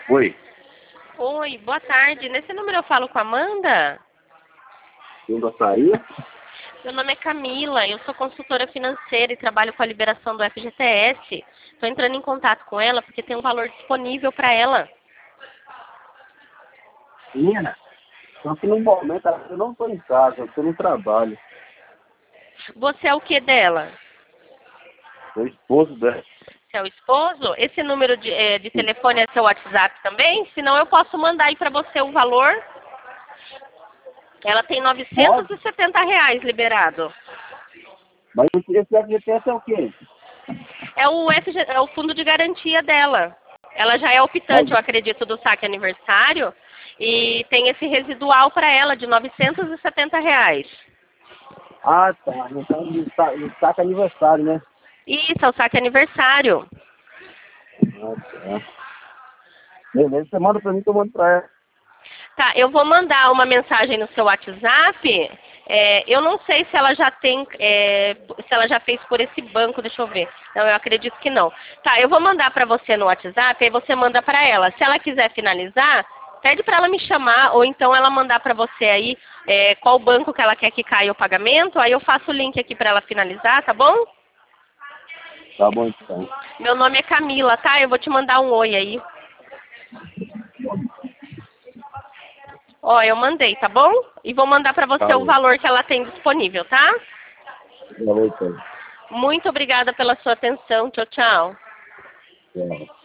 Oi, Oi, boa tarde. Nesse número eu falo com a Amanda? eu gostaria? Meu nome é Camila, eu sou consultora financeira e trabalho com a liberação do FGTS. Estou entrando em contato com ela porque tem um valor disponível para ela. Menina, só que no momento eu não estou em casa, eu estou no trabalho. Você é o que dela? Sou esposo dela. Você é o esposo? Esse número de telefone é seu WhatsApp também? Senão eu posso mandar aí para você o valor. Ela tem Pode, R$ 970 liberado. mas esse FGTS é o quê? É o fundo de garantia dela. Ela já é Mas, optante, eu acredito, do saque aniversário e tem esse residual para ela de R$ 970. tá, então ele saca aniversário, né? Isso, é o saque aniversário. Tá. Beleza, você manda pra mim que eu mando pra ela. Tá, eu vou mandar uma mensagem no seu WhatsApp. Eu não sei se ela já tem, se ela já fez por esse banco, deixa eu ver. Não, eu acredito que não. Tá, eu vou mandar para você no WhatsApp, aí você manda para ela. Se ela quiser finalizar, pede para ela me chamar, ou então ela mandar para você aí qual banco que ela quer que caia o pagamento, aí eu faço o link aqui para ela finalizar, tá bom? Tá bom então. Meu nome é Camila, tá? Eu vou te mandar um oi aí. Ó, eu mandei, tá bom? E vou mandar para Tá você o bom. valor que ela tem disponível, tá? Já voltei. Muito obrigada pela sua atenção. Tchau, tchau. Tchau.